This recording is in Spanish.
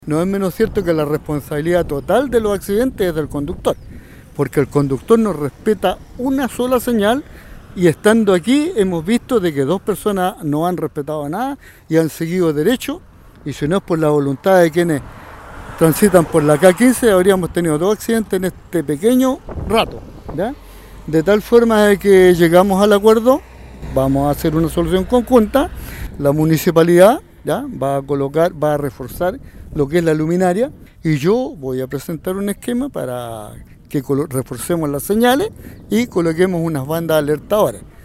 No es menos cierto que la responsabilidad total de los accidentes es del conductor, porque el conductor no respeta una sola señal y estando aquí hemos visto de que dos personas no han respetado nada y han seguido derecho, y si no es por la voluntad de quienes transitan por la K15 habríamos tenido dos accidentes en este pequeño rato, ¿ya? De tal forma de que llegamos al acuerdo, vamos a hacer una solución conjunta, la municipalidad ¿ya? Va a reforzar lo que es la luminaria y yo voy a presentar un esquema para que reforcemos las señales y coloquemos unas bandas alertadoras.